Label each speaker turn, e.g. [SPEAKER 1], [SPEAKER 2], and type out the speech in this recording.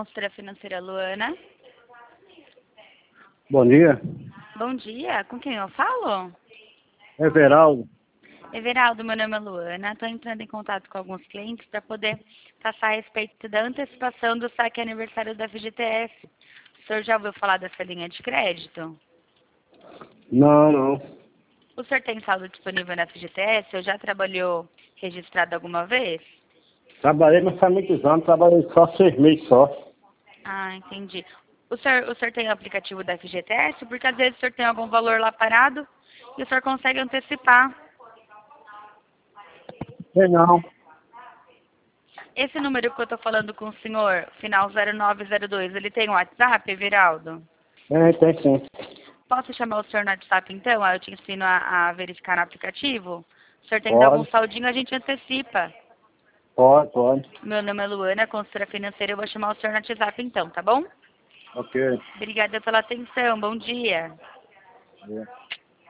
[SPEAKER 1] consultora financeira Luana.
[SPEAKER 2] Bom dia.
[SPEAKER 1] Bom dia, com quem eu falo?
[SPEAKER 2] Everaldo.
[SPEAKER 1] Everaldo, meu nome é Luana. Estou entrando em contato com alguns clientes para poder passar a respeito da antecipação do saque aniversário da FGTS. O senhor já ouviu falar dessa linha de crédito?
[SPEAKER 2] Não.
[SPEAKER 1] O senhor tem saldo disponível na FGTS? Ou já trabalhou registrado alguma vez?
[SPEAKER 2] Trabalhei, mas faz muitos anos, trabalhei só 6 meses só.
[SPEAKER 1] Ah, entendi. O senhor tem o aplicativo da FGTS? Porque às vezes o senhor tem algum valor lá parado e o senhor consegue antecipar.
[SPEAKER 2] Sei não.
[SPEAKER 1] Esse número que eu estou falando com o senhor, final 0902, ele tem um WhatsApp, Everaldo?
[SPEAKER 2] Tem sim.
[SPEAKER 1] Posso chamar o senhor no WhatsApp então? Aí eu te ensino a verificar no aplicativo. O senhor tem algum
[SPEAKER 2] Pode,
[SPEAKER 1] saldinho, a gente antecipa.
[SPEAKER 2] pode.
[SPEAKER 1] Meu nome é Luana, consultora financeira. Eu vou chamar o senhor no WhatsApp então, tá bom?
[SPEAKER 2] Ok.
[SPEAKER 1] Obrigada pela atenção. Bom dia.
[SPEAKER 2] É.